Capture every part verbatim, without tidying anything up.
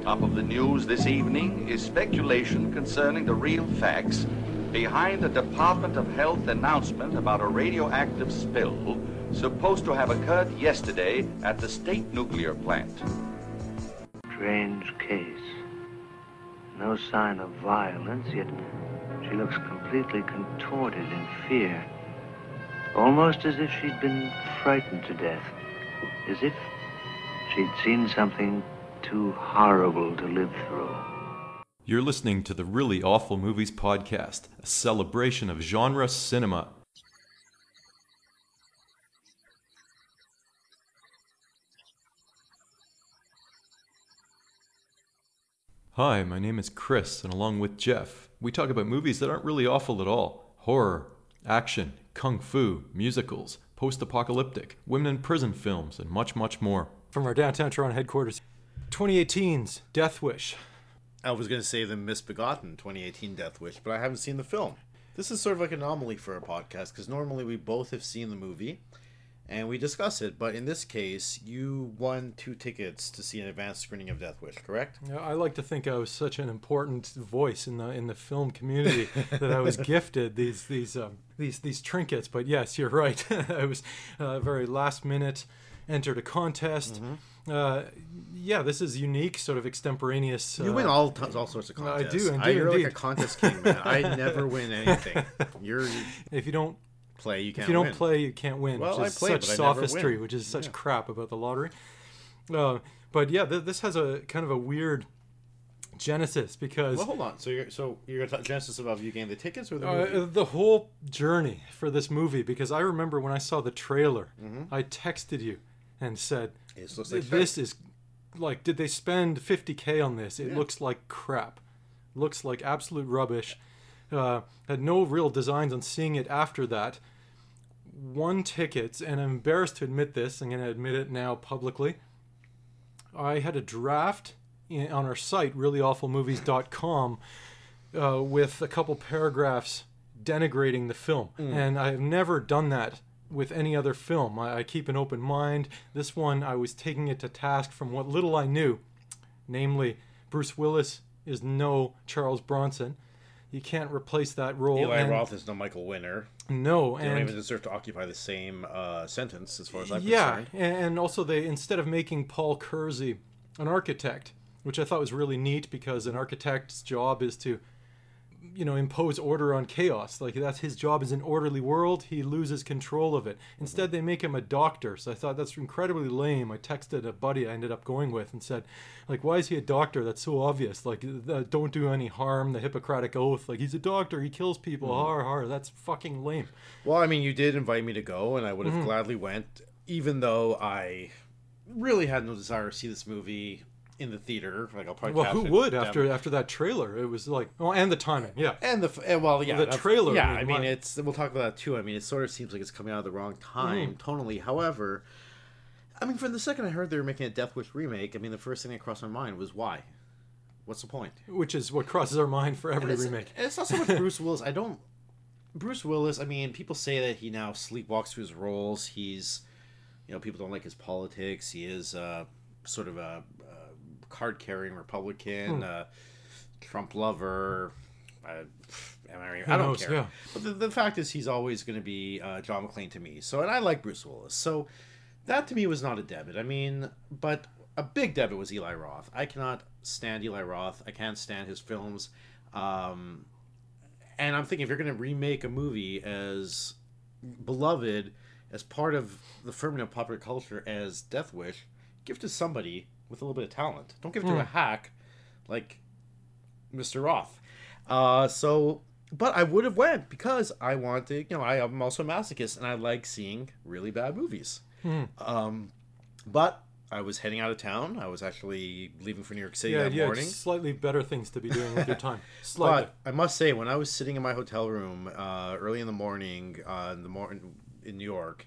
Top of the news this evening is speculation concerning the real facts behind the Department of Health announcement about a radioactive spill supposed to have occurred yesterday at the state nuclear plant. Strange case. No sign of violence, yet she looks completely contorted in fear. Almost as if she'd been frightened to death. As if she'd seen something too horrible to live through. You're listening to the Really Awful Movies podcast, a celebration of genre cinema. Hi, my name is Chris, and along with Jeff, we talk about movies that aren't really awful at all. Horror, action, kung fu, musicals, post-apocalyptic, women in prison films, and much, much more. From our downtown Toronto headquarters, twenty eighteen's Death Wish. I was going to say the misbegotten twenty eighteen Death Wish, but I haven't seen the film. This is sort of like an anomaly for a podcast, because normally we both have seen the movie, and we discuss it, but in this case, you won two tickets to see an advanced screening of Death Wish, correct? Yeah, I like to think I was such an important voice in the in the film community that I was gifted these these um, these these trinkets. But yes, you're right. I was uh, very last minute, entered a contest. Mm-hmm. Uh, yeah, this is unique, sort of extemporaneous. Uh, you win all t- all sorts of contests. I do, indeed. I, you're indeed. like a contest king, man. I never win anything. You're if you don't play, you can't. If you don't win. play, you can't win. Well, which is I play, such but I never sophistry, win. which is such Yeah. crap about the lottery. Uh, but yeah, th- this has a kind of a weird genesis because Well, hold on. So you're so you're going to talk genesis about you getting the tickets or the uh, movie? the whole journey for this movie. Because I remember when I saw the trailer, Mm-hmm. I texted you and said, It looks like "This shit. is like, did they spend fifty K on this? It Yeah. looks like crap. Looks like absolute rubbish." Uh, had no real designs on seeing it after that. Won tickets, and I'm embarrassed to admit this. I'm going to admit it now publicly. I had a draft in, on our site, really awful movies dot com, uh, with a couple paragraphs denigrating the film. Mm. And I've never done that with any other film. I, I keep an open mind. This one, I was taking it to task from what little I knew. Namely, Bruce Willis is no Charles Bronson. You can't replace that role. Eli and Roth is no Michael Winner. No, They don't and even deserve to occupy the same uh, sentence, as far as I'm yeah, concerned. and also they, instead of making Paul Kersey an architect, which I thought was really neat because an architect's job is to, you know, impose order on chaos. Like, that's his job. Is an orderly world, he loses control of it. Instead, Mm-hmm. they make him a doctor. So I thought that's incredibly lame. I texted a buddy I ended up going with and said, like, why is he a doctor? That's so obvious. Like, uh, don't do any harm, the Hippocratic Oath. Like, he's a doctor, he kills people. Mm-hmm. Har, har. That's fucking lame. Well, I mean, you did invite me to go, and I would have Mm-hmm. gladly went, even though I really had no desire to see this movie in the theater. Like, I'll probably Well, catch who it would down- after after that trailer? It was like, oh, and the timing, yeah. And the f- eh, well, yeah, The that's- trailer, Yeah, I mean, I mean, my- it's we'll talk about that too. I mean, it sort of seems like it's coming out at the wrong time Mm-hmm. tonally. However, I mean, from the second I heard they were making a Death Wish remake, I mean, the first thing that crossed my mind was why. What's the point? Which is what crosses our mind for every And it's, remake. and it's not so much Bruce Willis. I don't. Bruce Willis. I mean, people say that he now sleepwalks through his roles. He's, you know, people don't like his politics. He is uh, sort of a, a card-carrying Republican, Hmm. uh, Trump lover. Uh, am I, Who I don't knows, care. yeah. But the, the fact is, he's always going to be uh, John McClane to me. So, and I like Bruce Willis. So, that to me was not a debit. I mean, but a big debit was Eli Roth. I cannot stand Eli Roth. I can't stand his films. Um, and I'm thinking, if you're going to remake a movie as beloved, as part of the firmament of popular culture as Death Wish, give it to somebody with a little bit of talent. Don't give it to Mm. a hack like Mister Roth. Uh, so, but I would have went because I want to, you know, I am also a masochist and I like seeing really bad movies. Hmm. Um, but I was heading out of town. I was actually leaving for New York City Yeah, that yeah, morning. slightly better things to be doing with your time. Slightly. But I must say, when I was sitting in my hotel room uh, early in the morning, uh, in the morning in New York,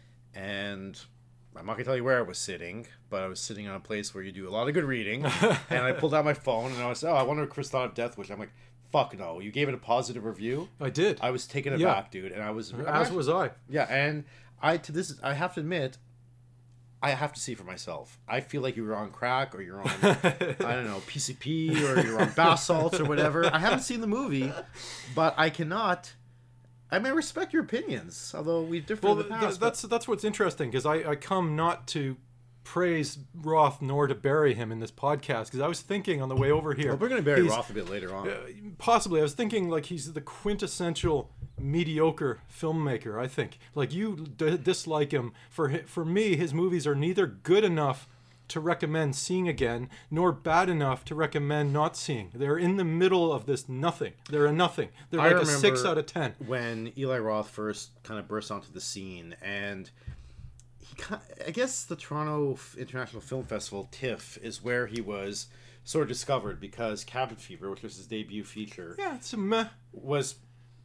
and I'm not gonna tell you where I was sitting, but I was sitting on a place where you do a lot of good reading, and I pulled out my phone and I was, oh, I wonder what Chris thought of Death Wish. I'm like, fuck no, you gave it a positive review. I did. I was taken Yeah. aback, dude, and I was I'm As actually- was I. yeah, and I to this I have to admit, I have to see for myself. I feel like you're on crack or you're on, I don't know, P C P or you're on bath salts or whatever. I haven't seen the movie, but I cannot. I may respect your opinions, although we differ Well, in the th- past. that's that's what's interesting because I, I come not to praise Roth nor to bury him in this podcast because I was thinking on the way over here. but we're going to bury he's- Roth a bit later on. Uh, possibly, I was thinking like he's the quintessential mediocre filmmaker. I think like you d- dislike him for hi- for me. His movies are neither good enough to recommend seeing again, nor bad enough to recommend not seeing. They're in the middle of this nothing. They're a nothing. They're I like a six remember out of ten. when Eli Roth first kind of burst onto the scene, and he, ki- I guess the Toronto F- International Film Festival (TIFF) is where he was sort of discovered because Cabin Fever, which was his debut feature, Yeah, it's a meh. was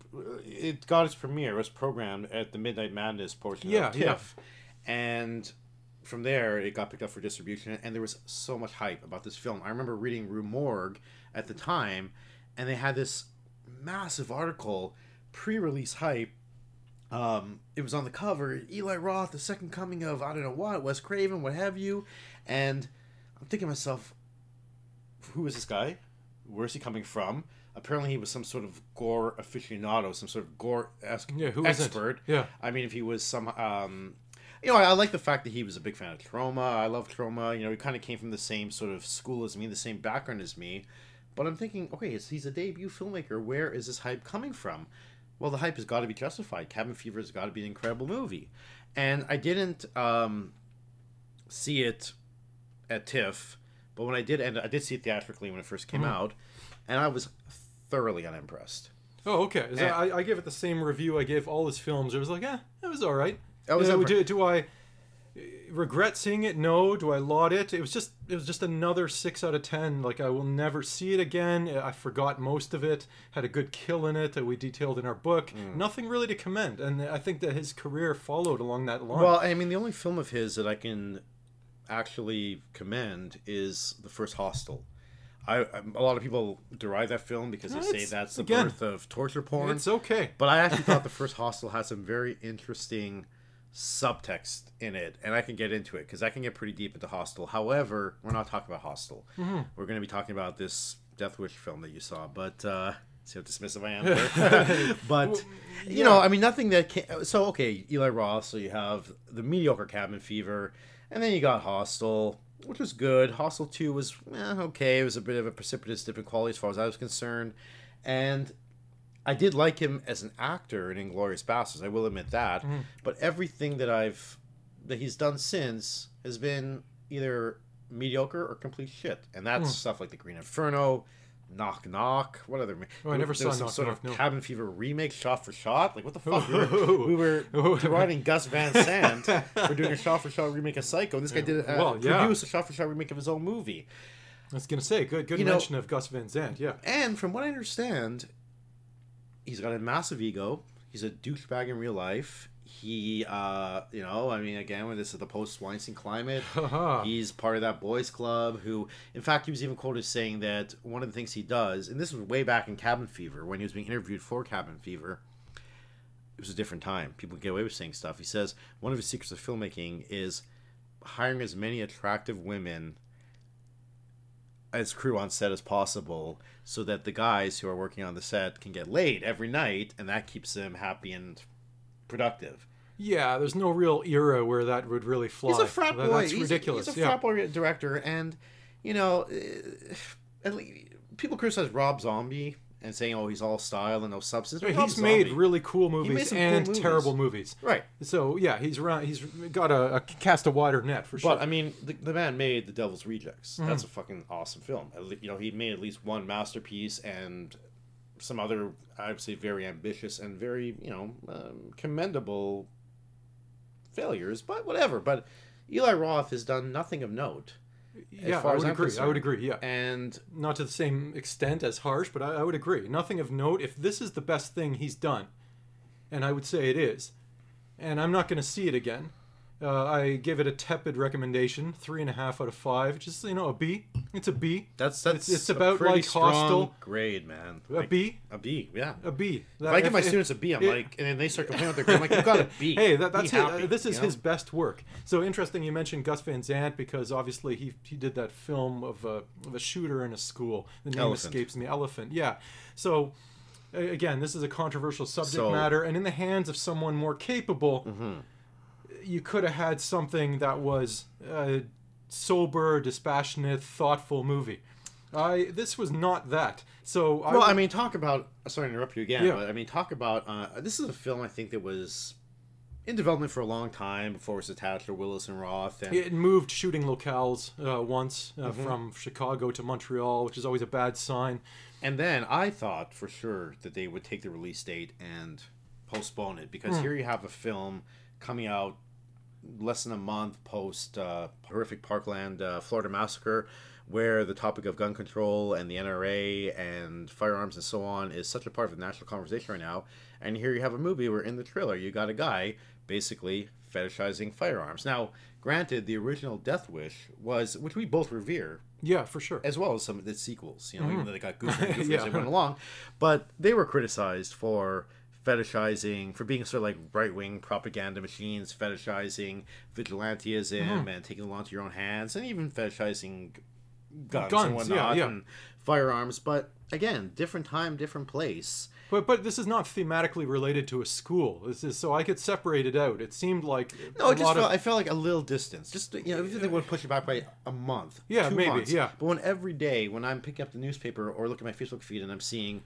it got its premiere. It was programmed at the Midnight Madness portion Yeah, of TIFF, and from there it got picked up for distribution. And there was so much hype about this film. I remember reading Rue Morgue at the time, and they had this massive article, pre-release hype. Um, it was on the cover, Eli Roth, the second coming of I don't know what, Wes Craven, what have you, and I'm thinking to myself, who is this guy? Where's he coming from? Apparently, he was some sort of gore aficionado, some sort of gore Yeah, who isn't? expert. Yeah. I mean, if he was some, um, you know, I, I like the fact that he was a big fan of Trauma. I love Trauma. You know, he kind of came from the same sort of school as me, the same background as me. But I'm thinking, okay, it's, he's a debut filmmaker. Where is this hype coming from? Well, the hype has got to be justified. Cabin Fever has got to be an incredible movie. And I didn't um, see it at TIFF, but when I did, and I did see it theatrically when it first came Mm-hmm. out, and I was thoroughly unimpressed. Oh, okay. Is that- And- I, I gave it the same review I gave all his films. It was like, yeah, it was all right. That was Uh, ever- do, do I regret seeing it? No. Do I laud it? It was just it was just another six out of ten. Like I will never see it again. I forgot most of it. Had a good kill in it that we detailed in our book. Mm. Nothing really to commend, and I think that his career followed along that line. Well, I mean, the only film of his that I can actually commend is the first Hostel. I, I a lot of people deride that film because they No, say it's- that's the again, birth of torture porn. it's okay. But I actually thought the first Hostel had some very interesting subtext in it, and I can get into it because I can get pretty deep into Hostel. However, we're not talking about Hostel. Mm-hmm. We're going to be talking about this Death Wish film that you saw. But uh, see how dismissive I am there. But you know, I mean, nothing that can. So okay, Eli Roth. So you have the mediocre Cabin Fever, and then you got Hostel, which was good. Hostel two was eh, okay. It was a bit of a precipitous dip in quality as far as I was concerned, and I did like him as an actor in Inglourious Basterds. I will admit that. Mm-hmm. But everything that I've that he's done since has been either mediocre or complete shit, and that's Hmm. stuff like The Green Inferno, Knock Knock. What other? Oh, I never there saw was some Knock sort Knock, of no. Cabin Fever remake, shot for shot. Like what the fuck? We Oh. were, we were deriding Gus Van Sant for doing a shot for shot remake of Psycho. And this guy did a, Well, yeah. produced a shot for shot remake of his own movie. I was gonna say good good You know- mention of Gus Van Sant. Yeah. And from what I understand, he's got a massive ego. He's a douchebag in real life. He, uh, you know, I mean, again, when this is the post-Weinstein climate, Haha. he's part of that boys club who, in fact, he was even quoted saying that one of the things he does, and this was way back in Cabin Fever, when he was being interviewed for Cabin Fever, it was a different time. People get away with saying stuff. He says one of his secrets of filmmaking is hiring as many attractive women as crew on set as possible so that the guys who are working on the set can get laid every night, and that keeps them happy and productive. Yeah, there's no real era where that would really fly. He's a frat That- boy. That's he's ridiculous. A, he's a yeah. frat boy director, and you know, uh, at least, people criticize Rob Zombie and saying, "Oh, he's all style and no substance." But Rob He's made Zombie- really cool made movies some cool and movies. terrible movies. right. So yeah, he's around. He's got a, a cast a wider net for sure. But I mean, the, the man made The Devil's Rejects. That's a fucking awesome film. At le- You know, he made at least one masterpiece and some other, I would say, very ambitious and very, you know, um, commendable failures. But whatever. But Eli Roth has done nothing of note. yeah, far I as would I'm agree. I would concerned. agree. Yeah, And not to the same extent as Harsh, but I, I would agree. Nothing of note. If this is the best thing he's done, and I would say it is, and I'm not going to see it again. Uh, I give it a tepid recommendation, three and a half out of five. Just, you know, a B. It's a B. That's that's it's, it's a about pretty like strong Hostel. grade, man. A Like, B. A B, yeah. A B. If I give my students a B, I'm it- like, and then they start complaining about their grade, I'm like, you got a B. Hey, that, that's Be his, happy, uh, this is you know? his best work. So interesting you mentioned Gus Van Sant because obviously he he did that film of a of a shooter in a school. The name Elephant. escapes me. Elephant. Yeah. So a- again, this is a controversial subject So- matter, and in the hands of someone more capable, Mm-hmm. you could have had something that was a sober, dispassionate, thoughtful movie. I this was not that. So I Well, would- I mean, talk about. Sorry to interrupt you again, Yeah. but I mean, talk about. Uh, this is a film I think that was in development for a long time before it was attached to Willis and Roth. And it moved shooting locales uh, once uh, Mm-hmm. from Chicago to Montreal, which is always a bad sign. And then I thought for sure that they would take the release date and postpone it because Hmm. here you have a film coming out less than a month post uh, horrific Parkland, uh, Florida massacre, where the topic of gun control and the N R A and firearms and so on is such a part of the national conversation right now. And here you have a movie where in the trailer you got a guy basically fetishizing firearms. Now, granted, the original Death Wish was, which we both revere, Yeah, for sure. as well as some of the sequels, you know, even though they got goofy and goofy as Yeah. they went along. But they were criticized for fetishizing, for being sort of like right-wing propaganda machines, fetishizing vigilantism and taking the law into your own hands, and even fetishizing guns, Guns, and whatnot, yeah, yeah. and firearms. But again, different time, different place. But but this is not thematically related to a school. This is so I could separate it out. It seemed like No, a it just lot felt, of I felt like a little distance. Just, you know, if they would push it back by a month, Yeah, two maybe, months. yeah. But when every day, when I'm picking up the newspaper or looking at my Facebook feed and I'm seeing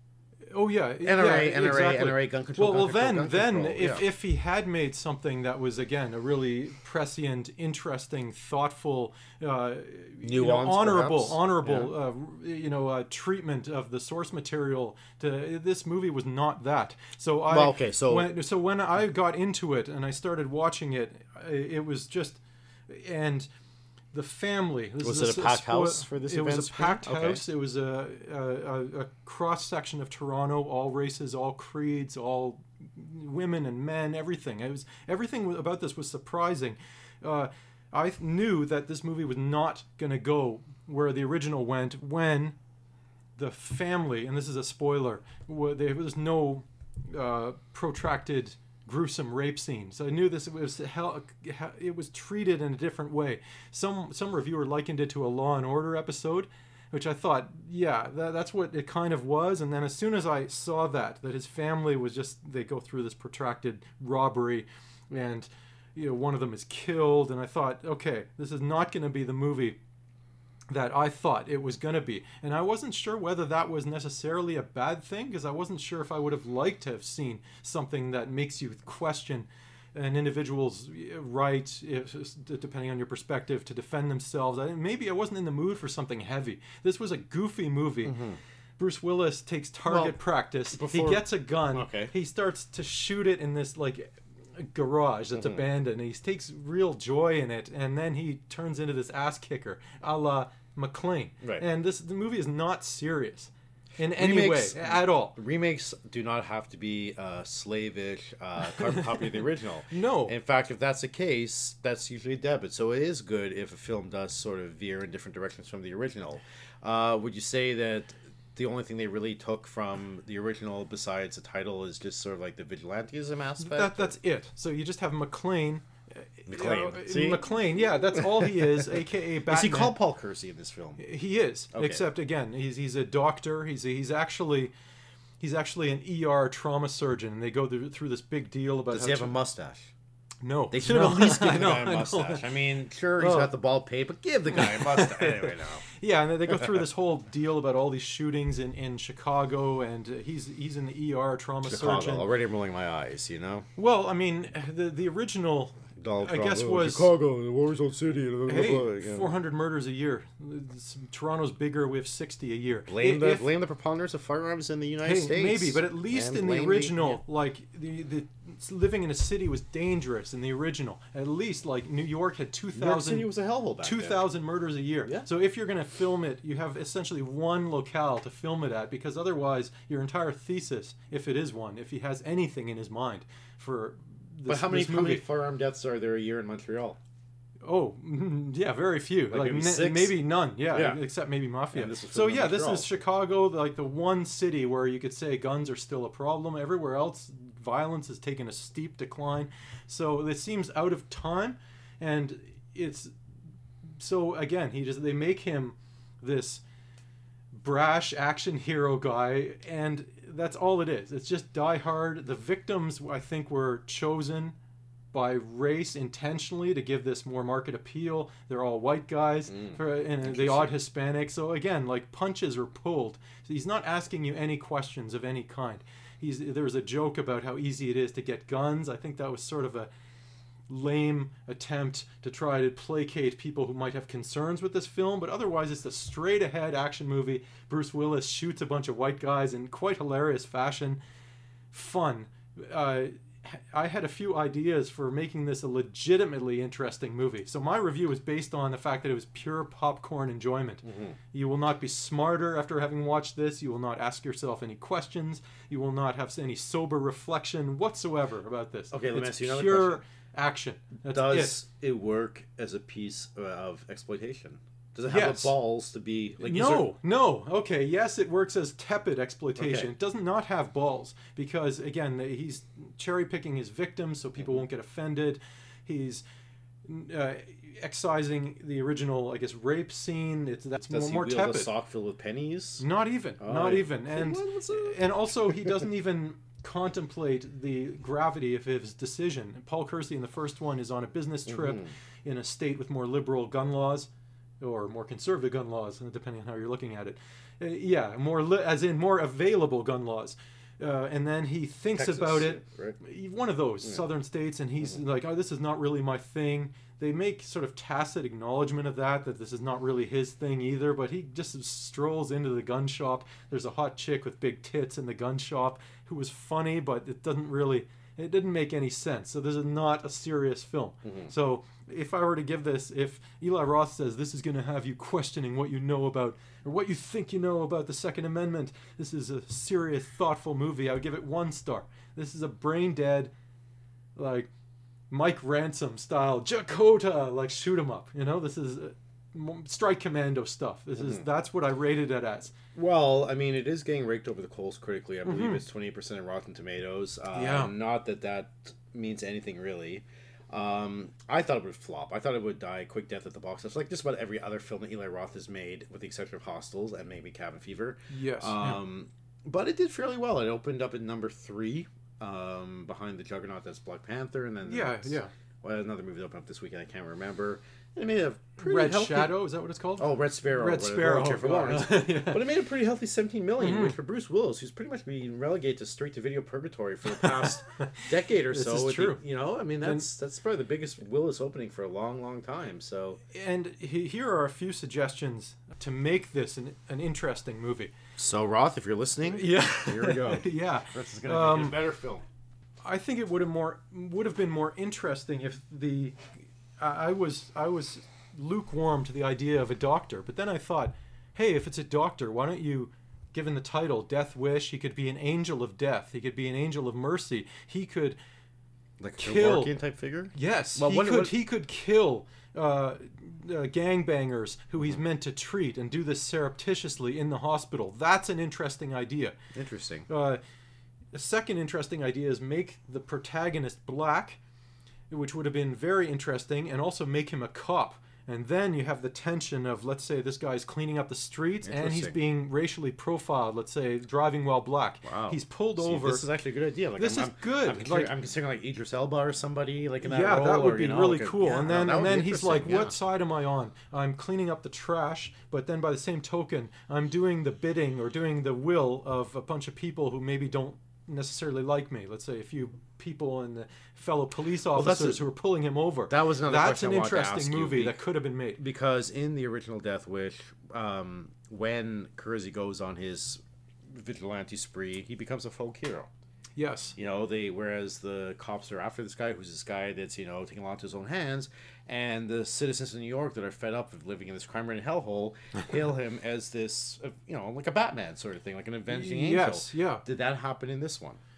oh yeah N R A, yeah, N R A, exactly. N R A, gun control, Well, gun well, control, then gun then control, if yeah. if he had made something that was again a really prescient, interesting, thoughtful, uh, you know, Nuanced, honorable, perhaps? honorable, uh, you know, uh, treatment of the source material, to this movie was not that. So I Well, okay, so- when, so when I got into it and I started watching it, I- it was just and. The family. This Was is it a packed house for this It was event, a packed okay. house. It was a, a, a, a cross section of Toronto, all races, all creeds, all women and men, everything. It was everything about this was surprising. Uh, I knew that this movie was not going to go where the original went when the family, and this is a spoiler, wa- there was no uh, protracted gruesome rape scenes. I knew this was hell, it was treated in a different way. Some some reviewer likened it to a Law and Order episode, which I thought, yeah, that, that's what it kind of was. And then as soon as I saw that, that his family was just, they go through this protracted robbery and, you know, one of them is killed. And I thought, okay, this is not going to be the movie that I thought it was going to be. And I wasn't sure whether that was necessarily a bad thing, because I wasn't sure if I would have liked to have seen something that makes you question an individual's right, if, depending on your perspective, to defend themselves. I, maybe I wasn't in the mood for something heavy. This was a goofy movie. Bruce Willis takes target Well, practice. before- He gets a gun. Okay. He starts to shoot it in this like garage that's abandoned, and he takes real joy in it. And then he turns into this ass kicker, a la McClane. Right. And this the movie is not serious in any Remakes- way at all. Remakes do not have to be uh, slavish, uh, carbon copy of the original. No. In fact, if that's the case, that's usually a debit. So it is good if a film does sort of veer in different directions from the original. Uh, would you say that the only thing they really took from the original, besides the title, is just sort of like the vigilantism aspect? That, that's it. So you just have McClane. McClane. Uh, See? McClane, yeah, that's all he is, aka Batman. Is he called Paul Kersey in this film? He is, Okay. except again, he's he's a doctor. He's he's actually he's actually an E R trauma surgeon, and they go through, through this big deal about Does how he have to- a mustache? no. They should have no. at least given I the know, guy I a know. mustache. I mean, sure, he's Oh. got the bald pate, but give the guy a mustache. Anyway, no. Yeah, and they go through this whole deal about all these shootings in, in Chicago, and uh, he's he's in the E R trauma Chicago. surgeon. Already I'm rolling my eyes, you know? Well, I mean, the the original, Donald I Trump, guess oh, was Chicago, the war zone city. blah, blah, blah, hey, you know. four hundred murders a year. It's- Toronto's bigger. We have sixty a year. Blame the If- blame the preponderance of firearms in the United Hey, States. maybe, but at least And in the blame original, like the the living in a city was dangerous in the original. At least, like New York had two New York City thousand was a hellhole back two then. thousand murders a year. Yeah. So if you're going to film it, you have essentially one locale to film it at, because otherwise your entire thesis, if it is one, if he has anything in his mind for this, But how many this how many movie. firearm deaths are there a year in Montreal? Oh, yeah, very few. Like, maybe ne- six? maybe none. Yeah, Yeah. except maybe Mafia. And this was So filmed in yeah, this Montreal. is Chicago, like the one city where you could say guns are still a problem. Everywhere else, violence has taken a steep decline. So it seems out of time, and it's so again he just they make him this brash action hero guy, and that's all it is. It's just Die Hard. The victims, I think, were chosen by race intentionally to give this more market appeal. They're all white guys for, and the odd Hispanic. So again, like punches are pulled. So he's not asking you any questions of any kind. He's there's a joke about how easy it is to get guns. I think that was sort of a lame attempt to try to placate people who might have concerns with this film, but otherwise it's a straight ahead action movie. Bruce Willis shoots a bunch of white guys in quite hilarious fashion. Fun. Uh, I had a few ideas for making this a legitimately interesting movie. So my review was based on the fact that it was pure popcorn enjoyment. Mm-hmm. You will not be smarter after having watched this. You will not ask yourself any questions. You will not have any sober reflection whatsoever about this. Okay, let me It's ask you another pure question. action. That's Does it. it. work as a piece of exploitation? Does it have Yes. the balls to be like? is no, there- no. Okay, yes, it works as tepid exploitation. Okay. It does not have balls because, again, he's cherry picking his victims so people won't get offended. He's uh, excising the original, I guess, rape scene. It's that's Does more, he more wield tepid. a sock filled with pennies? Not even, Oh, not yeah. even, and What was it? and also he doesn't even contemplate the gravity of his decision. Paul Kersey in the first one is on a business trip Mm-hmm. in a state with more liberal gun laws, or more conservative gun laws, depending on how you're looking at it. Uh, yeah, more li- as in more available gun laws. Uh, and then he thinks Texas, about it. right? One of those southern states, and he's Mm-hmm. like, "Oh, this is not really my thing." They make sort of tacit acknowledgement of that, that this is not really his thing either. But he just strolls into the gun shop. There's a hot chick with big tits in the gun shop who was funny, but it doesn't really, it didn't make any sense. So this is not a serious film. Mm-hmm. So if I were to give this, if Eli Roth says this is going to have you questioning what you know about, or what you think you know about the Second Amendment, this is a serious, thoughtful movie, I would give it one star. This is a brain dead, like Mike Ransom style, Jakota, like shoot 'em up. You know, this is uh, m- Strike Commando stuff. This is that's what I rated it as. Well, I mean, it is getting raked over the coals critically. I believe it's twenty percent in Rotten Tomatoes. Uh, Yeah. Not that that means anything really. Um, I thought it would flop. I thought it would die a quick death at the box office, like just about every other film that Eli Roth has made, with the exception of Hostels and maybe Cabin Fever. Yes. yeah. Um, But it did fairly well. It opened up at number three, um, behind the juggernaut that's Black Panther, and then Yeah, it's- yeah. well, another movie that opened up this weekend. I can't remember. And it made a pretty Red healthy... Shadow, is that what it's called? Oh, Red Sparrow. Red whatever, Sparrow. Cheer for oh, Lawrence. yeah. Mm-hmm. But it made a pretty healthy seventeen million, which for Bruce Willis, who's pretty much been relegated to straight to video purgatory for the past decade or This so. is with true. The, you know, I mean, that's that's probably the biggest Willis opening for a long, long time. So, And he, here are a few suggestions to make this an, an interesting movie. so Roth, if you're listening, Yeah. here we go. yeah. This is going to Um, be a better film. I think it would have more would have been more interesting if the I I was I was lukewarm to the idea of a doctor, but then I thought, hey, if it's a doctor, why don't you, given the title Death Wish, he could be an angel of death, he could be an angel of mercy, he could Like a kill- Kevorkian type figure? yes, Well, he what- could what- he could kill uh, uh, gangbangers who he's meant to treat and do this surreptitiously in the hospital. That's an interesting idea. Interesting. Uh, a second interesting idea is make the protagonist black, which would have been very interesting, and also make him a cop. And then you have the tension of, let's say, this guy's cleaning up the streets and he's Interesting. being racially profiled, let's say, driving while black. Wow. He's pulled See, over. This is actually a good idea. Like, This I'm, is I'm- good. I'm considering, Like- I'm considering like Idris Elba or somebody like in that yeah, role. that would or, be you know, really like a- cool. yeah, and no, then that and would be then he's like, interesting, "What yeah. side am I on? I'm cleaning up the trash, but then by the same token, I'm doing the bidding or doing the will of a bunch of people who maybe don't necessarily like me. Let's say a few people and the fellow police that's officers a- who are pulling him over. That was another That's question an I wanted to interesting ask you, movie be- that could have been made. Because in the original Death Wish, um, when Kersey goes on his vigilante spree, he becomes a folk hero. Yes. You know, they whereas the cops are after this guy, who's this guy that's, you know, taking a lot to his own hands, and the citizens of New York that are fed up of living in this crime-ridden hellhole hail him as this, uh, you know, like a Batman sort of thing, like an avenging angel. Yes, yeah. Did that happen in this one?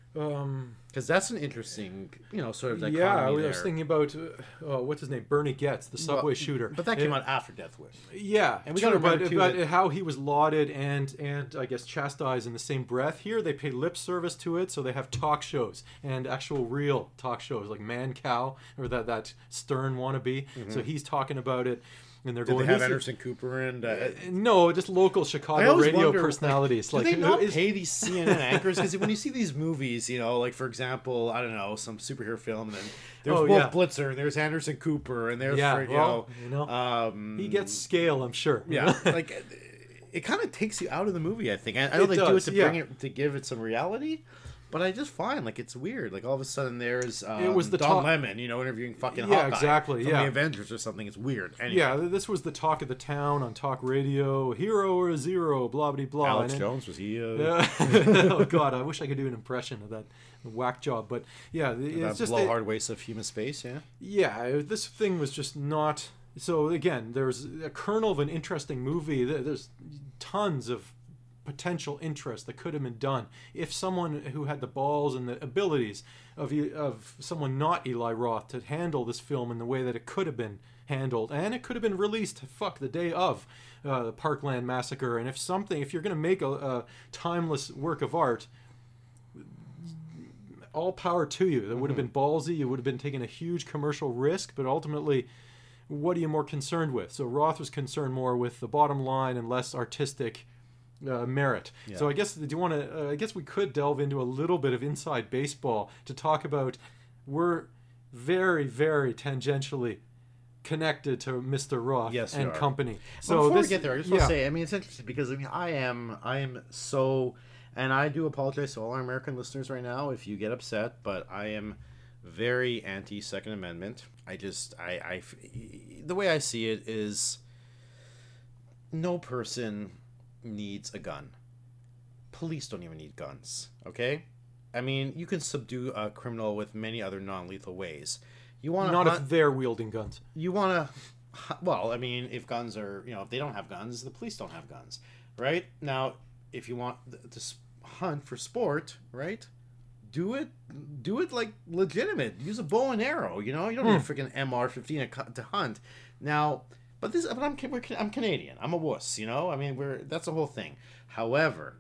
Um, Because that's an interesting, you know, sort of dichotomy yeah, I was there. thinking about uh, oh, what's his name, Bernie Getz, the subway Well, shooter. But that came Uh, out after Death Wish. Yeah, And we true, gotta remember, but, too, but that- how he was lauded and and I guess chastised in the same breath. Here they pay lip service to it, so they have talk shows and actual real talk shows like Man Cow or that that Stern wannabe. So he's talking about it, and they're Did going. they have "This is-" Anderson Cooper and... Uh, No, just local I Chicago always radio wonder, personalities. Like, Like, do they who not is- pay these C N N anchors? Because when you see these movies, you know, like for example, I don't know, some superhero film, and then there's Oh, Wolf yeah. Blitzer, and there's Anderson Cooper, and there's Yeah, for, you, well, know, you know, um, he gets scale, I'm sure. yeah, like it, it kind of takes you out of the movie. I think I, I know It they do it does, to yeah. bring it to give it some reality. But I just find like it's weird. Like all of a sudden there's um, It was the Don talk- Lemon, you know, interviewing fucking Yeah, Hawkeye exactly, from yeah. the Avengers or something. It's weird. Anyway, Yeah, this was the talk of the town on talk radio. Hero or zero, blah blah blah. Alex And it- Jones was he? Uh, Yeah. Oh god, I wish I could do an impression of that whack job. But yeah, that it's just blow it- hard waste of human space. Yeah. yeah, this thing was just not. So again, there's a kernel of an interesting movie. There- There's tons of potential interest that could have been done if someone who had the balls and the abilities of E- of someone not Eli Roth to handle this film in the way that it could have been handled, and it could have been released. Fuck the day of uh, the Parkland massacre. And if something, if you're going to make a, a timeless work of art, all power to you. That would have been ballsy. You would have been taking a huge commercial risk, but ultimately, what are you more concerned with? So Roth was concerned more with the bottom line and less artistic uh, merit. So I guess do you want to? Uh, I guess we could delve into a little bit of inside baseball to talk about. We're very, very tangentially connected to Mister Roth Yes, we and are. company. So So before this, we get there, I just yeah. want to say, I mean, it's interesting because I mean, I am, I am so, and I do apologize to all our American listeners right now if you get upset, but I am very anti Second Amendment. I just, I, I, the way I see it is, no person needs a gun. Police don't even need guns. Okay, I mean, you can subdue a criminal with many other non-lethal ways. You want to not if they're wielding guns. you want to well I mean if guns are you know if they don't have guns the police don't have guns right now if you want th- to s- hunt for sport right do it do it like legitimate use a bow and arrow you know you don't need a freaking M R fifteen to, to hunt now but this but I'm Ca- we're, Ca- I'm Canadian I'm a wuss you know I mean we're that's the whole thing however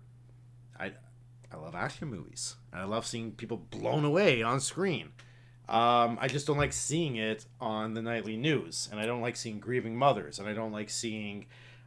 I I love action movies and I love seeing people blown away on screen. Um, I just don't like seeing it on the nightly news, and I don't like seeing grieving mothers, and I don't like seeing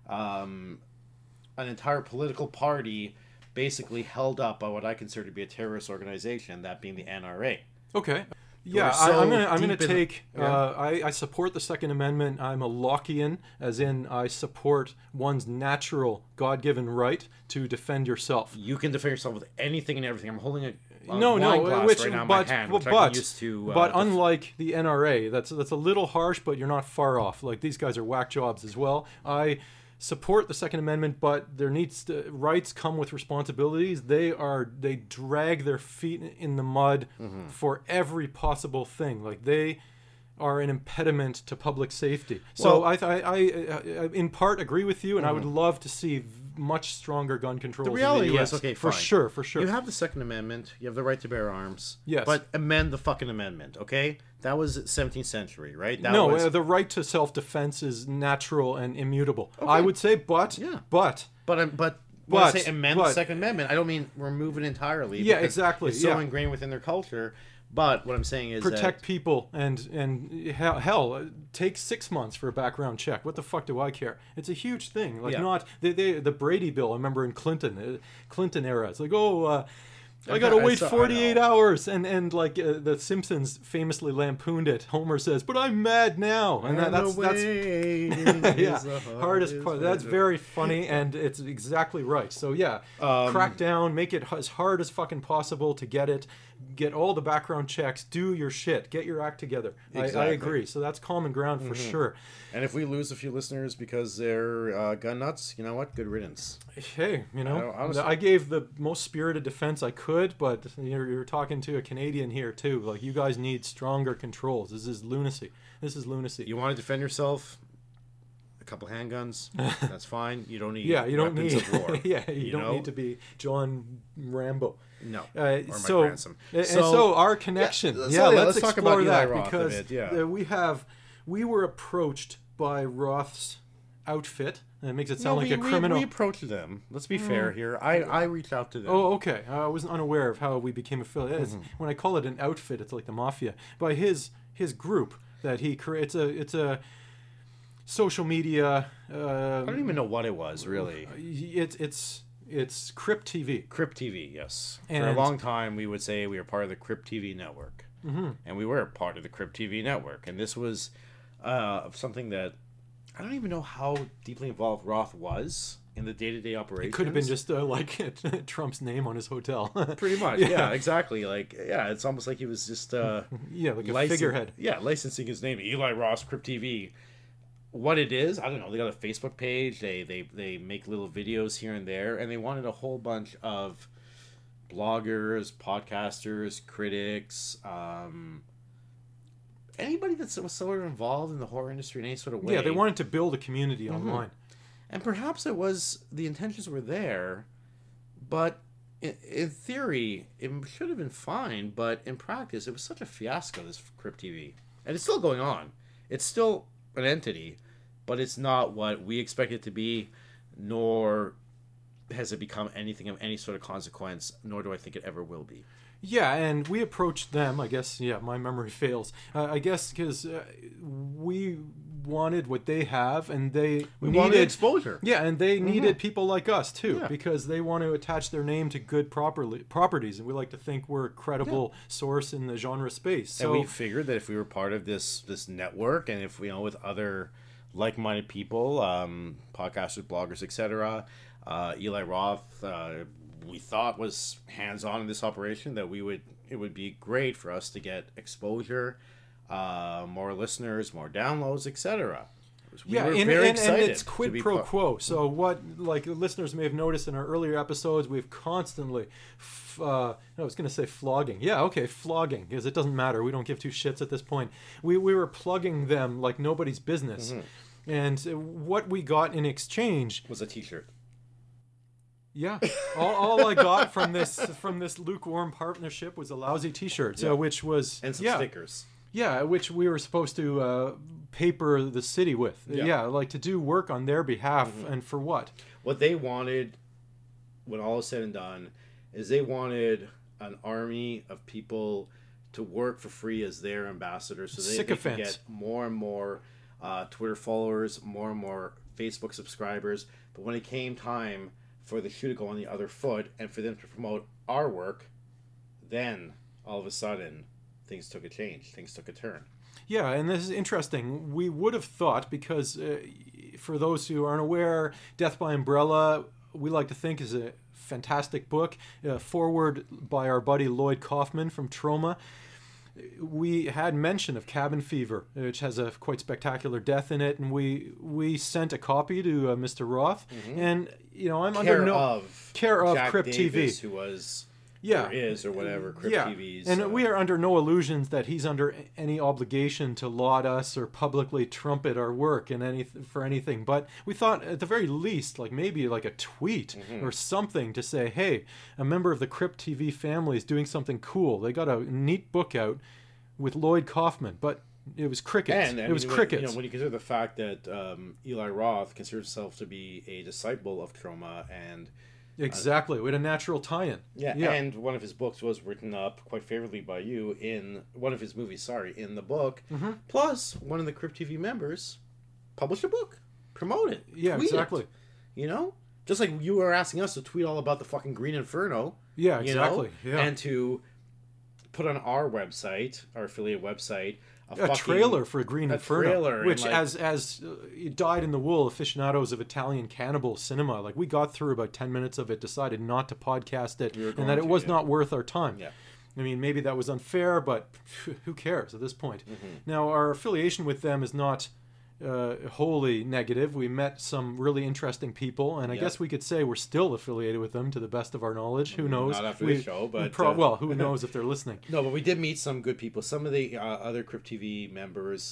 um, an entire political party basically held up by what I consider to be a terrorist organization, that being the N R A. Okay. Yeah, We're I, so I'm gonna I'm gonna deep in- take. Yeah. Uh, I I support the Second Amendment. I'm a Lockean, as in I support one's natural God-given right to defend yourself. You can defend yourself with anything and everything. I'm holding a, a No, wine no, glass which right now in but my hand, but which I but, can use to. Uh, but def- unlike the N R A, that's that's a little harsh, but you're not far off. Like these guys are whack jobs as well. I support the Second Amendment, but there needs to rights come with responsibilities. They are they drag their feet in the mud Mm-hmm. for every possible thing. Like they are an impediment to public safety. So Well- I, I, I, I, in part, agree with you, and I would love to see v- much stronger gun controls. Mm-hmm. The reality in the U S. is, okay, for fine. sure, for sure. You have the Second Amendment. You have the right to bear arms. Yes. But amend the fucking amendment, okay? That was seventeenth century, right? That no, was, uh, the right to self-defense is natural and immutable. I would say, but, Yeah. but, But um, but when I But- say amend the but- Second Amendment, I don't mean remove it entirely. Yeah, because exactly, It's so yeah. ingrained within their culture. But what I'm saying is protect that, people and and hell, hell, uh, take six months for a background check. What the fuck do I care? It's a huge thing. Like Yeah. not they, they the Brady bill. I remember in Clinton, uh, Clinton era. It's like oh. Uh, I Okay, gotta I wait saw- I forty-eight know. hours, and and like uh, the Simpsons famously lampooned it. Homer says, "But I'm mad now," and that, that's that's yeah, hardest part. That's very funny, and it's exactly right. So yeah, Um, crack down, make it as hard as fucking possible to get it. Get all the background checks. Do your shit. Get your act together. I, I Exactly. agree. So that's common ground for sure. And if we lose a few listeners because they're uh, gun nuts, you know what? Good riddance. Hey, you know, I- honestly- I gave the most spirited defense I could, but you're, you're talking to a Canadian here too. Like you guys need stronger controls. This is lunacy. This is lunacy. You want to defend yourself? a couple handguns. That's fine. You don't need Yeah, you don't weapons need. of war. yeah, you, you don't know? need to be John Rambo. No, Uh, or Mike so, Ransom. and so, our connection. Yeah, Yeah, so, yeah, let's, let's talk explore about Eli that Roth a because bit, yeah. uh, we have we were approached by Roth's outfit. And it makes it sound No, like we, a criminal. We, we approached them. Let's be fair here. I, I reached out to them. Oh, okay. I was unaware of how we became affiliated. Mm-hmm. When I call it an outfit, it's like the mafia. By his his group that he creates, a it's a social media. Uh, I don't even know what it was really. It's it's it's Crypt T V. Crypt T V, yes. For a And- long time, we would say we were part of the Crypt T V network, mm-hmm. and we were part of the Crypt T V network. And this was uh, something that I don't even know how deeply involved Roth was in the day-to-day operations. It could have been just uh, like Trump's name on his hotel. pretty much, yeah. yeah, exactly. Like, yeah, it's almost like he was just uh, yeah, like a licen- figurehead. Yeah, licensing his name, Eli Roth, Crypt T V. What it is, I don't know. They got a Facebook page. They they they make little videos here and there, and they wanted a whole bunch of bloggers, podcasters, critics, um, anybody that was sort of involved in the horror industry in any sort of way. Yeah, they wanted to build a community online. And perhaps it was, the intentions were there, but in, in theory, it should have been fine, but in practice, it was such a fiasco, this Crypt T V. And it's still going on. It's still an entity, but it's not what we expect it to be, nor has it become anything of any sort of consequence, nor do I think it ever will be. Yeah, and we approached them, I guess, yeah, my memory fails. Uh, I guess because uh, we wanted what they have, and they We needed wanted exposure. Yeah, and they needed people like us, too, Yeah. because they want to attach their name to good properly, properties, and we like to think we're a credible source in the genre space. So And we figured that if we were part of this this network, and if we, you know, with other like-minded people, um, podcasters, bloggers, et cetera, uh, Eli Roth, uh, we thought was hands-on in this operation, that we would it would be great for us to get exposure, uh, more listeners, more downloads, et cetera. We yeah, were and, very and, and excited it's to quid be pro part- quo. So what, like listeners may have noticed in our earlier episodes, we've constantly, f- uh, I was going to say flogging. Yeah, okay, flogging, because it doesn't matter. We don't give two shits at this point. We we were plugging them like nobody's business, Mm-hmm. and what we got in exchange. was a T-shirt. Yeah, all, all I got from this from this lukewarm partnership was a lousy T-shirt, so Yeah. which was And some yeah, stickers. yeah, which we were supposed to uh, paper the city with. Yeah. Yeah. like to do work on their behalf, and for what? What they wanted, when all is said and done, is they wanted an army of people to work for free as their ambassadors, so they, they could Sycophants. get more and more uh, Twitter followers, more and more Facebook subscribers. But when it came time for the shoe to go on the other foot and for them to promote our work, then all of a sudden things took a change, things took a turn. Yeah, and this is interesting. We would have thought, because uh, for those who aren't aware, Death by Umbrella, we like to think, is a fantastic book, uh, forward by our buddy Lloyd Kaufman from Troma. We had mention of Cabin Fever, which has a quite spectacular death in it, and we we sent a copy to uh, Mister Roth, and you know I'm Care under no of care of Jack Crypt Davis, T V. who was Yeah. or is or whatever Crypt Yeah, T V's. and uh, we are under no illusions that he's under any obligation to laud us or publicly trumpet our work in any for anything. But we thought, at the very least, like maybe like a tweet Mm-hmm. or something to say, hey, a member of the Crypt T V family is doing something cool. They got a neat book out with Lloyd Kaufman, but it was crickets. And I it mean, was when, crickets. You know, when you consider the fact that um, Eli Roth considers himself to be a disciple of Troma, and exactly, we had a natural tie-in. yeah, yeah. and one of his books was written up quite favorably by you in one of his movies. Sorry, in the book. Mm-hmm. Plus, one of the Crypt T V members published a book, promote it, Yeah, tweet it, exactly. you know, just like you were asking us to tweet all about the fucking Green Inferno. Yeah, you know, exactly. Yeah. and to put on our website, our affiliate website, a, a fucking, trailer for Green a Inferno, trailer, and, which like- as as uh, it died in the wool aficionados of Italian cannibal cinema, like we got through about ten minutes of it, decided not to podcast it, We were and going that it to, was yeah. not worth our time. Yeah. I mean, maybe that was unfair, but who cares at this point? Mm-hmm. Now, our affiliation with them is not uh, wholly negative. We met some really interesting people, and I Yep. guess we could say we're still affiliated with them to the best of our knowledge. Who knows? Not after we, this show, but, pro- uh, well, who knows if they're listening? No, but we did meet some good people. Some of the uh, other Crypt T V members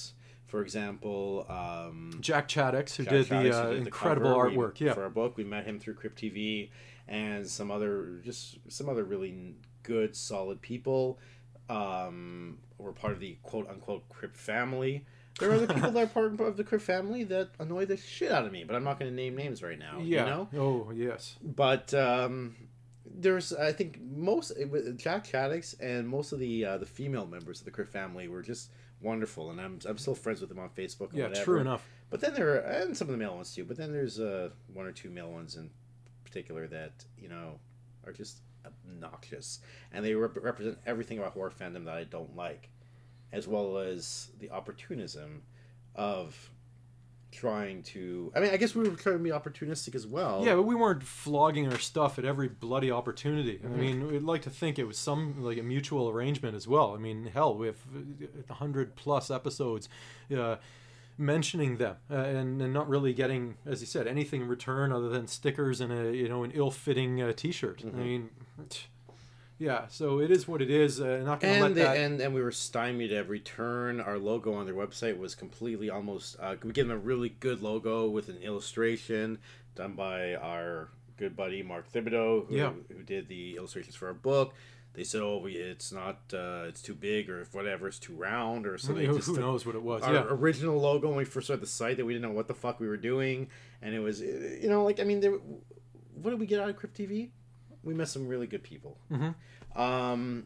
For example, um, Jack Chaddix, who Jack did Chaddix, the who uh, did the incredible cover. We- artwork. Yeah. For our book, we met him through Crypt T V, and some other just some other really good, solid people. Um, were part of the quote unquote Crypt family. There are other people that are part of the Crypt family that annoy the shit out of me, but I'm not going to name names right now. Yeah. You know? Oh, yes. But um, there's, I think, most Jack Chaddix and most of the uh, the female members of the Crypt family were just wonderful, and I'm I'm still friends with them on Facebook. And Yeah, whatever. true enough. But then there are, and some of the male ones too. But then there's uh, one or two male ones in particular that you know are just obnoxious, and they rep- represent everything about horror fandom that I don't like, as well as the opportunism of trying to. I mean, I guess we were trying to be opportunistic as well. Yeah, but we weren't flogging our stuff at every bloody opportunity. Mm-hmm. I mean, we'd like to think it was some like a mutual arrangement as well. I mean, hell, we have a hundred plus episodes uh, mentioning them uh, and, and not really getting, as you said, anything in return other than stickers and a you know an ill-fitting uh, T-shirt. Mm-hmm. I mean. Yeah, so it is what it is. Uh, not going to let And, they, that. and and we were stymied at every turn. Our logo on their website was completely almost. Uh, we gave them a really good logo with an illustration done by our good buddy Mark Thibodeau, who, Yeah. who did the illustrations for our book. They said, "Oh, we, it's not. Uh, it's too big, or if whatever, it's too round, or something." who Just who took knows what it was? Our Yeah, original logo when we first started the site, that we didn't know what the fuck we were doing, and it was, you know, like I mean, there. What did we get out of Crypt T V? We met some really good people. Mm-hmm. Um,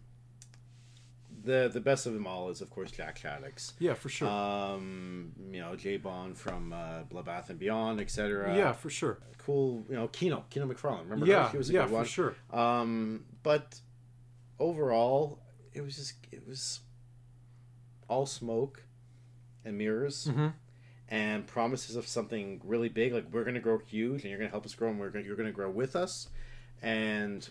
the the best of them all is of course Jack Chaddix. yeah, for sure. Um, you know, Jay Bond from uh, Bloodbath and Beyond, et cetera. yeah, for sure. Cool. You know, Kino, Kino McFarlane. Remember Yeah, her? She was a yeah, good for one. sure. Um, but overall, it was just it was all smoke and mirrors. Mm-hmm. And promises of something really big, like we're gonna grow huge, and you're gonna help us grow, and we're gonna, you're gonna grow with us. And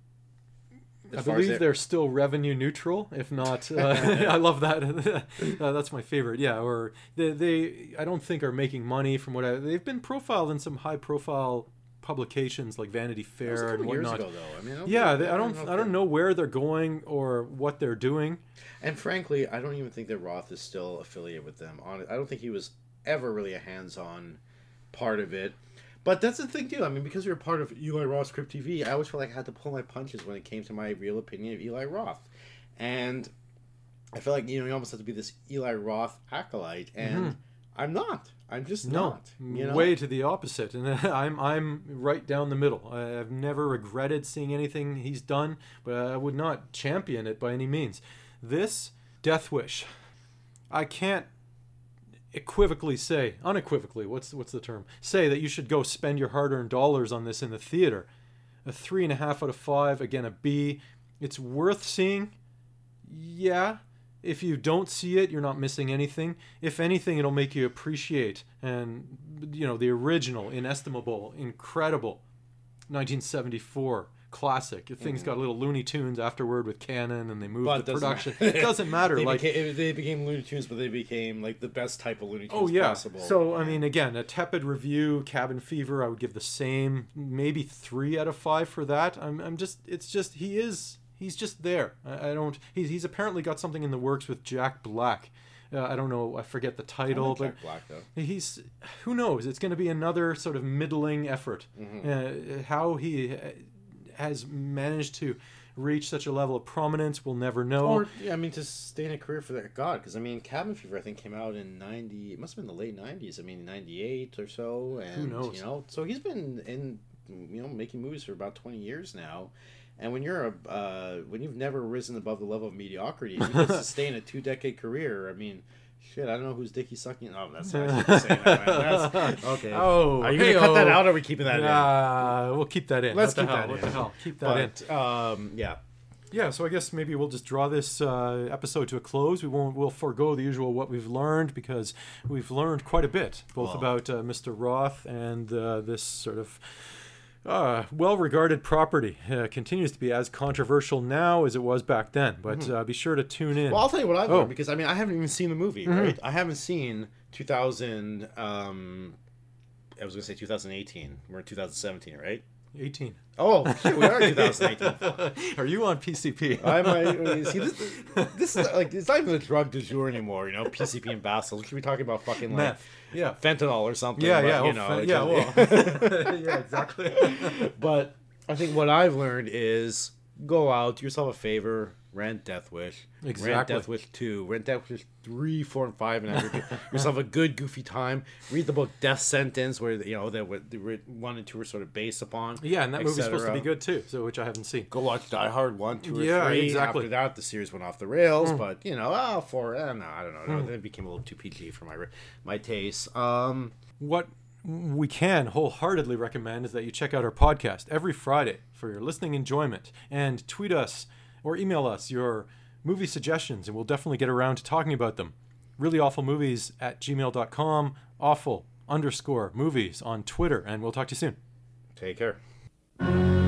I as far as believe it- they're still revenue neutral, if not. Uh, I love that. uh, that's my favorite. Yeah, or they, they, I don't think are making money from what I. They've been profiled in some high-profile publications like Vanity That was a Fair couple and years whatnot. ago, though. I mean, I don't Yeah, think- they, I don't. if I don't they- know where they're going or what they're doing. And frankly, I don't even think that Roth is still affiliated with them. On I don't think he was ever really a hands-on part of it. But that's the thing too. I mean, because you're part of Eli Roth's Crypt T V, I always felt like I had to pull my punches when it came to my real opinion of Eli Roth, and I feel like you know you almost have to be this Eli Roth acolyte, and Mhm. I'm not. I'm just No, not. You know? way to the opposite, and I'm I'm right down the middle. I- I've never regretted seeing anything he's done, but I would not champion it by any means. This Death Wish, I can't equivocally say, unequivocally, what's what's the term? Say that you should go spend your hard-earned dollars on this in the theater. A three and a half out of five, again a B. It's worth seeing. Yeah. If you don't see it, you're not missing anything. If anything, it'll make you appreciate and you know the original, inestimable, incredible nineteen seventy-four classic. Things got a little Looney Tunes afterward with Canon, and they moved But the doesn't production. matter. It doesn't matter. They, like became, they became Looney Tunes, but they became like the best type of Looney Tunes oh yeah. possible. So I mean, again, a tepid review. Cabin Fever, I would give the same, maybe three out of five for that. I'm, I'm just, it's just he is. He's just there. I, I don't. He's he's apparently got something in the works with Jack Black. Uh, I don't know. I forget the I title, like but Jack Black though. he's who knows. It's going to be another sort of middling effort. Mm-hmm. Uh, how he uh, has managed to reach such a level of prominence, we'll never know. Or yeah, I mean, to sustain a career for that God, because I mean, Cabin Fever I think came out in ninety. It must have been the late nineties. I mean, ninety-eight or so. And, knows? You know, so he's been in you know making movies for about twenty years now. And when you're a uh, when you've never risen above the level of mediocrity, and you can sustain a two-decade career. I mean, shit, I don't know who's Dicky sucking. Oh, that's actually saying that. Right? That's, okay. Oh, are you gonna cut that hey-o. out, or are we keeping that in? Uh, we'll keep that in. Let's what the keep hell? that What in. the hell? Keep that in. But um, yeah. Yeah, so I guess maybe we'll just draw this uh, episode to a close. We won't. We'll forego the usual what we've learned because we've learned quite a bit, both Well. about uh, Mister Roth and uh, this sort of uh, well-regarded property. Uh, continues to be as controversial now as it was back then. But uh, be sure to tune in. Well, I'll tell you what I've Oh. learned because I mean I haven't even seen the movie, right? I haven't seen two thousand. Um, I was gonna say two thousand eighteen. We're in two thousand seventeen, right? eighteen. Oh, shit, we are in twenty eighteen. Are you on P C P? I might see this. This is like it's not even the drug du jour anymore. You know, P C P and bath. We should be talking about fucking like Meth. Yeah. fentanyl or something. Yeah, but, yeah, you well, know, fe- like, yeah, uh, well. yeah, exactly. But I think what I've learned is go out, do yourself a favor, rent Death Wish. Rent Exactly. Death Wish two. Rent Death Wish three, four, and five, and have your- yourself a good, goofy time. Read the book Death Sentence, where, you know, that what the one and two were sort of based upon. Yeah, and that et movie's supposed to cetera. be good too, so which I haven't seen. Go watch Die Hard one, two, or Yeah, three. exactly. After that, the series went off the rails, but, you know, oh, four, I don't know, I don't know. Mm. Then it became a little too P G for my my taste. Um, What we can wholeheartedly recommend is that you check out our podcast every Friday for your listening enjoyment, and tweet us or email us your movie suggestions, and we'll definitely get around to talking about them. Really Awful Movies at gmail dot com, awful underscore movies on Twitter, and we'll talk to you soon. take care.